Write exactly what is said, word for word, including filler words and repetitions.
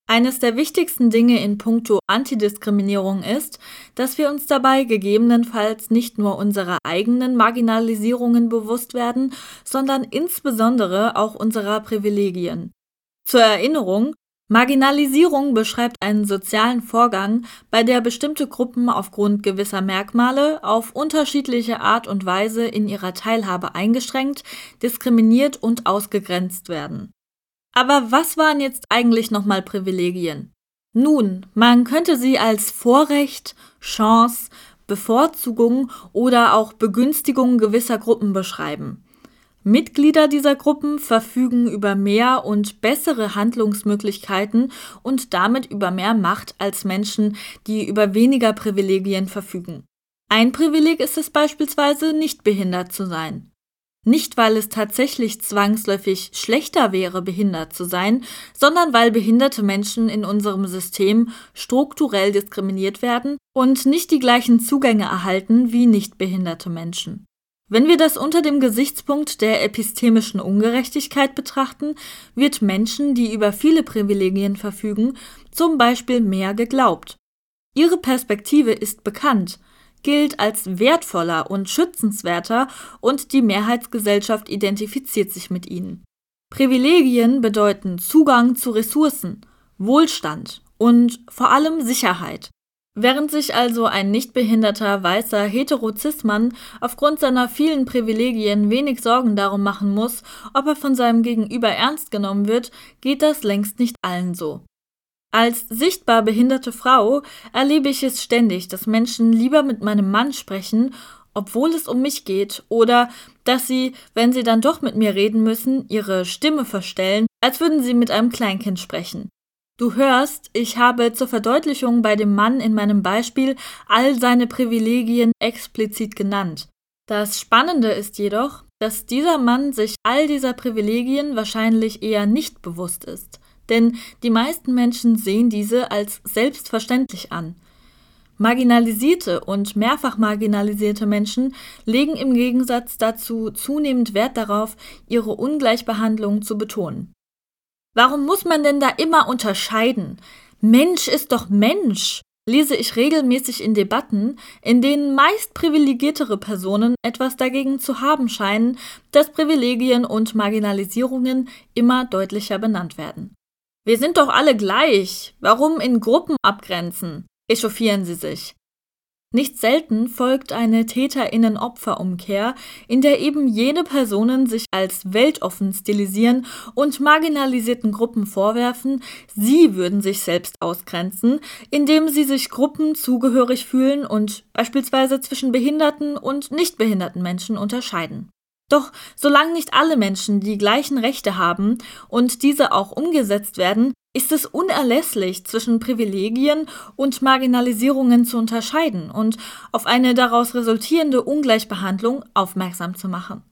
Eines der wichtigsten Dinge in puncto Antidiskriminierung ist, dass wir uns dabei gegebenenfalls nicht nur unserer eigenen Marginalisierungen bewusst werden, sondern insbesondere auch unserer Privilegien. Zur Erinnerung: Marginalisierung beschreibt einen sozialen Vorgang, bei der bestimmte Gruppen aufgrund gewisser Merkmale auf unterschiedliche Art und Weise in ihrer Teilhabe eingeschränkt, diskriminiert und ausgegrenzt werden. Aber was waren jetzt eigentlich nochmal Privilegien? Nun, man könnte sie als Vorrecht, Chance, Bevorzugung oder auch Begünstigung gewisser Gruppen beschreiben. Mitglieder dieser Gruppen verfügen über mehr und bessere Handlungsmöglichkeiten und damit über mehr Macht als Menschen, die über weniger Privilegien verfügen. Ein Privileg ist es beispielsweise, nicht behindert zu sein. Nicht, weil es tatsächlich zwangsläufig schlechter wäre, behindert zu sein, sondern weil behinderte Menschen in unserem System strukturell diskriminiert werden und nicht die gleichen Zugänge erhalten wie nicht behinderte Menschen. Wenn wir das unter dem Gesichtspunkt der epistemischen Ungerechtigkeit betrachten, wird Menschen, die über viele Privilegien verfügen, zum Beispiel mehr geglaubt. Ihre Perspektive ist bekannt, gilt als wertvoller und schützenswerter und die Mehrheitsgesellschaft identifiziert sich mit ihnen. Privilegien bedeuten Zugang zu Ressourcen, Wohlstand und vor allem Sicherheit. Während sich also ein nichtbehinderter, weißer Hetero-Cis-Mann aufgrund seiner vielen Privilegien wenig Sorgen darum machen muss, ob er von seinem Gegenüber ernst genommen wird, geht das längst nicht allen so. Als sichtbar behinderte Frau erlebe ich es ständig, dass Menschen lieber mit meinem Mann sprechen, obwohl es um mich geht, oder dass sie, wenn sie dann doch mit mir reden müssen, ihre Stimme verstellen, als würden sie mit einem Kleinkind sprechen. Du hörst, ich habe zur Verdeutlichung bei dem Mann in meinem Beispiel all seine Privilegien explizit genannt. Das Spannende ist jedoch, dass dieser Mann sich all dieser Privilegien wahrscheinlich eher nicht bewusst ist. Denn die meisten Menschen sehen diese als selbstverständlich an. Marginalisierte und mehrfach marginalisierte Menschen legen im Gegensatz dazu zunehmend Wert darauf, ihre Ungleichbehandlung zu betonen. Warum muss man denn da immer unterscheiden? Mensch ist doch Mensch, lese ich regelmäßig in Debatten, in denen meist privilegiertere Personen etwas dagegen zu haben scheinen, dass Privilegien und Marginalisierungen immer deutlicher benannt werden. Wir sind doch alle gleich. Warum in Gruppen abgrenzen? Echauffieren sie sich. Nicht selten folgt eine TäterInnen-Opfer-Umkehr, in der eben jene Personen sich als weltoffen stilisieren und marginalisierten Gruppen vorwerfen, sie würden sich selbst ausgrenzen, indem sie sich Gruppen zugehörig fühlen und beispielsweise zwischen behinderten und nicht behinderten Menschen unterscheiden. Doch solange nicht alle Menschen die gleichen Rechte haben und diese auch umgesetzt werden, ist es unerlässlich, zwischen Privilegien und Marginalisierungen zu unterscheiden und auf eine daraus resultierende Ungleichbehandlung aufmerksam zu machen.